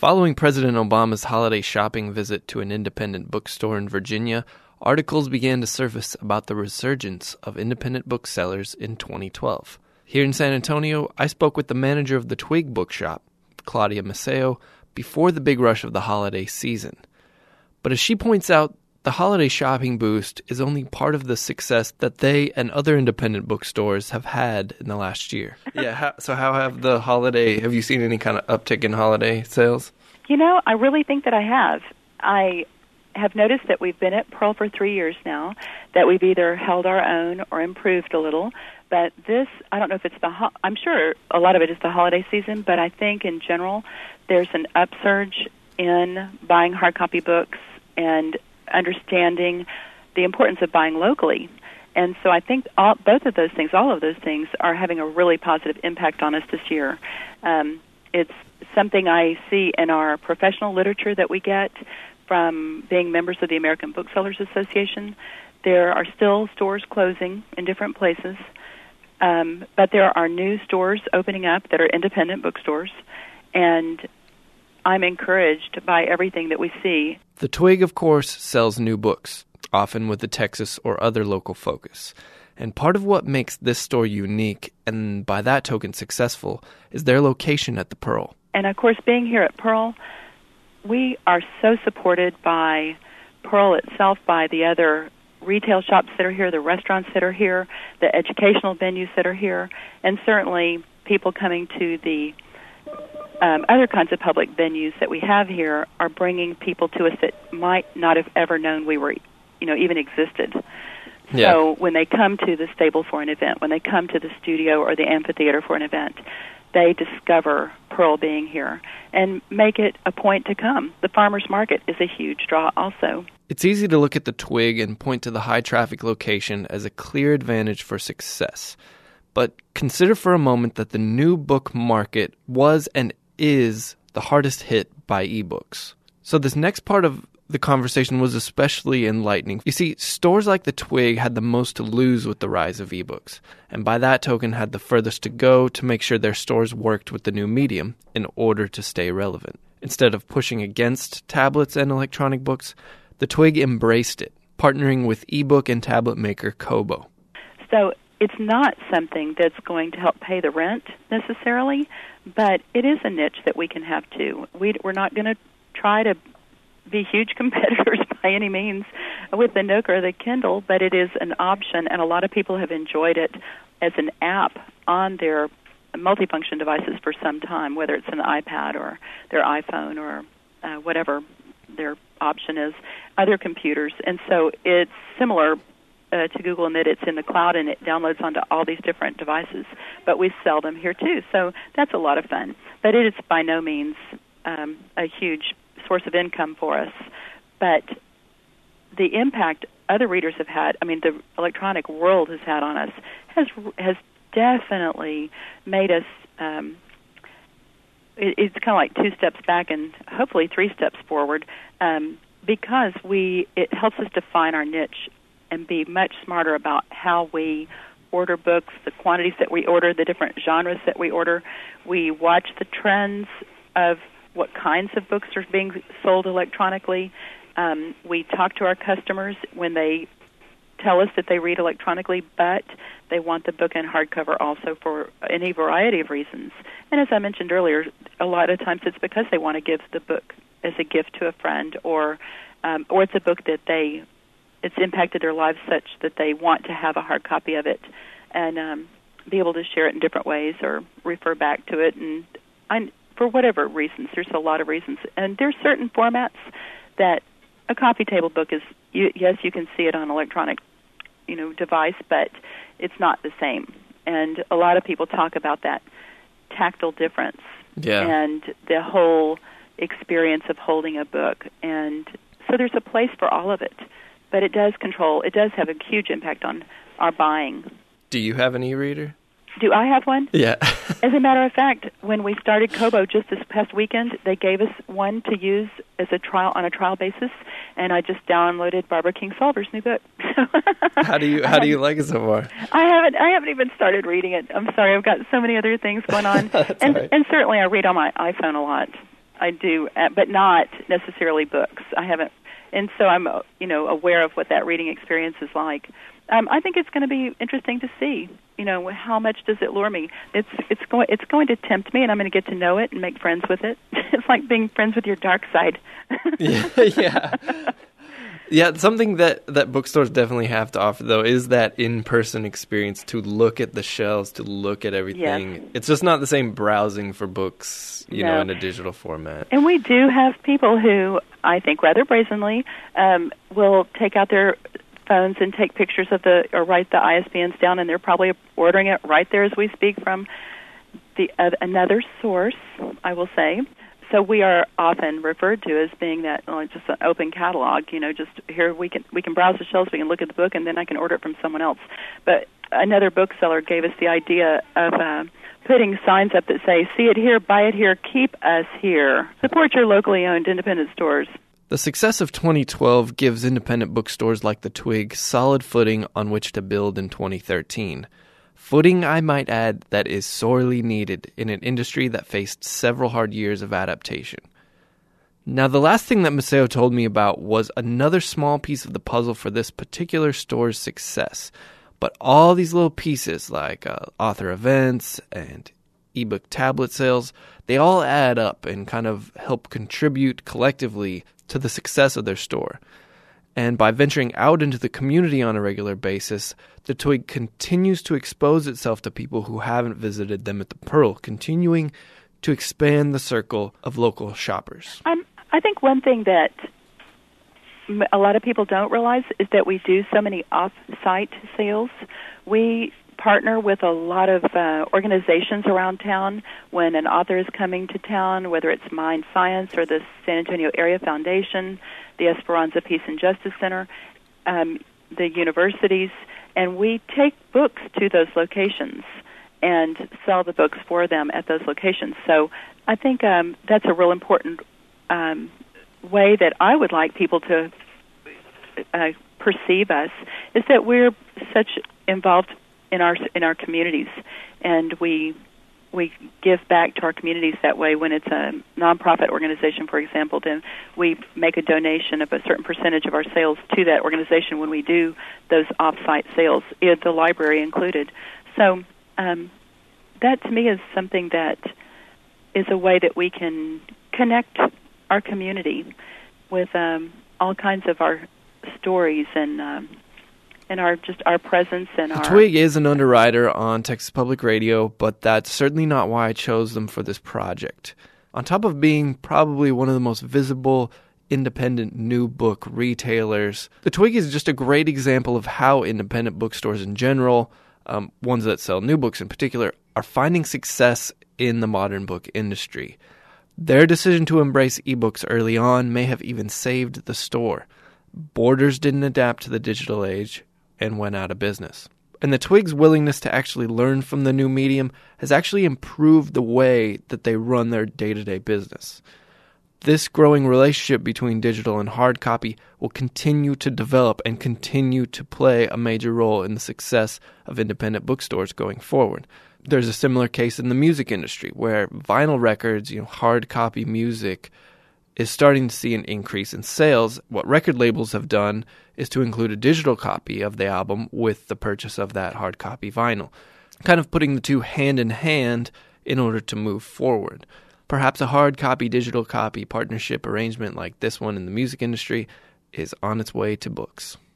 Following President Obama's holiday shopping visit to an independent bookstore in Virginia, articles began to surface about the resurgence of independent booksellers in 2012. Here in San Antonio, I spoke with the manager of the Twig Bookshop, Claudia Maceo, before the big rush of the holiday season. But as she points out, the holiday shopping boost is only part of the success that they and other independent bookstores have had in the last year. So how have you seen any kind of uptick in holiday sales? You know, I really think that I have. I have noticed that we've been at Pearl for 3 years now, that we've either held our own or improved a little. But this, I don't know if it's I'm sure a lot of it is the holiday season, but I think in general there's an upsurge in buying hard copy books and understanding the importance of buying locally. And so I think all of those things are having a really positive impact on us this year. It's something I see in our professional literature that we get from being members of the American Booksellers Association. There are still stores closing in different places, but there are new stores opening up that are independent bookstores, and I'm encouraged by everything that we see. The Twig, of course, sells new books, often with a Texas or other local focus. And part of what makes this store unique, and by that token successful, is their location at the Pearl. And of course, being here at Pearl, we are so supported by Pearl itself, by the other retail shops that are here, the restaurants that are here, the educational venues that are here, and certainly people coming to the other kinds of public venues that we have here are bringing people to us that might not have ever known we were, even existed. Yeah. So when they come to the stable for an event, when they come to the studio or the amphitheater for an event, they discover Pearl being here and make it a point to come. The farmers market is a huge draw also. It's easy to look at the Twig and point to the high-traffic location as a clear advantage for success. But consider for a moment that the new book market was and is the hardest hit by ebooks. So this next part of the conversation was especially enlightening. You see, stores like the Twig had the most to lose with the rise of ebooks, and by that token had the furthest to go to make sure their stores worked with the new medium in order to stay relevant. Instead of pushing against tablets and electronic books, the Twig embraced it, partnering with ebook and tablet maker Kobo. So it's not something that's going to help pay the rent necessarily, but it is a niche that we can have too. We're not going to try to be huge competitors by any means with the Nook or the Kindle, but it is an option, and a lot of people have enjoyed it as an app on their multifunction devices for some time, whether it's an iPad or their iPhone or whatever their option is, other computers. And so it's similar to Google in that it's in the cloud and it downloads onto all these different devices, but we sell them here too, so that's a lot of fun. But it is by no means a huge source of income for us, but the impact other readers have had, the electronic world has had on us, has definitely made us, it's kind of like 2 steps back and hopefully 3 steps forward, because it helps us define our niche and be much smarter about how we order books, the quantities that we order, the different genres that we order. We watch the trends of what kinds of books are being sold electronically. We talk to our customers when they tell us that they read electronically, but they want the book in hardcover also for any variety of reasons. And as I mentioned earlier, a lot of times it's because they want to give the book as a gift to a friend, or it's a book that it's impacted their lives such that they want to have a hard copy of it and be able to share it in different ways or refer back to it. And for whatever reasons, there's a lot of reasons. And there's certain formats that a coffee table book is, yes, you can see it on electronic, device, but it's not the same. And a lot of people talk about that tactile difference and the whole experience of holding a book. And so there's a place for all of it. But it does have a huge impact on our buying. Do you have an e-reader? Do I have one? Yeah. As a matter of fact, when we started Kobo just this past weekend, they gave us one to use as a trial basis, and I just downloaded Barbara Kingsolver's new book. How do you like it so far? I haven't even started reading it. I'm sorry, I've got so many other things going on. And certainly I read on my iPhone a lot. I do, but not necessarily books. I haven't, and so I'm aware of what that reading experience is like. I think it's going to be interesting to see, how much does it lure me. It's going to tempt me, and I'm going to get to know it and make friends with it. It's like being friends with your dark side. Yeah. Yeah, something that bookstores definitely have to offer, though, is that in-person experience to look at the shelves, to look at everything. Yes. It's just not the same browsing for books, in a digital format. And we do have people who, I think rather brazenly, will take out their phones and take pictures of or write the ISBNs down, and they're probably ordering it right there as we speak from another source, I will say. So we are often referred to as being that just an open catalog. Just here we can browse the shelves, we can look at the book, and then I can order it from someone else. But another bookseller gave us the idea of putting signs up that say, "See it here, buy it here, keep us here. Support your locally owned independent stores." The success of 2012 gives independent bookstores like the Twig solid footing on which to build in 2013. Footing, I might add, that is sorely needed in an industry that faced several hard years of adaptation. Now, the last thing that Maceo told me about was another small piece of the puzzle for this particular store's success. But all these little pieces, like author events and ebook tablet sales, they all add up and kind of help contribute collectively to the success of their store. And by venturing out into the community on a regular basis, the Twig continues to expose itself to people who haven't visited them at the Pearl, continuing to expand the circle of local shoppers. I think one thing that a lot of people don't realize is that we do so many off-site sales. We partner with a lot of organizations around town when an author is coming to town, whether it's Mind Science or the San Antonio Area Foundation, the Esperanza Peace and Justice Center, the universities, and we take books to those locations and sell the books for them at those locations. So I think that's a real important way that I would like people to perceive us, is that we're such involved in our communities, and we give back to our communities that way. When it's a nonprofit organization, for example, then we make a donation of a certain percentage of our sales to that organization when we do those off-site sales, the library included. So that to me is something that is a way that we can connect our community with all kinds of our stories and our presence and our... Twig is an underwriter on Texas Public Radio, but that's certainly not why I chose them for this project. On top of being probably one of the most visible independent new book retailers, the Twig is just a great example of how independent bookstores in general, ones that sell new books in particular, are finding success in the modern book industry. Their decision to embrace ebooks early on may have even saved the store. Borders didn't adapt to the digital age and went out of business. And the Twig's willingness to actually learn from the new medium has actually improved the way that they run their day-to-day business. This growing relationship between digital and hard copy will continue to develop and continue to play a major role in the success of independent bookstores going forward. There's a similar case in the music industry where vinyl records, hard copy music, is starting to see an increase in sales. What record labels have done is to include a digital copy of the album with the purchase of that hard copy vinyl, kind of putting the two hand in hand in order to move forward. Perhaps a hard copy, digital copy partnership arrangement like this one in the music industry is on its way to books.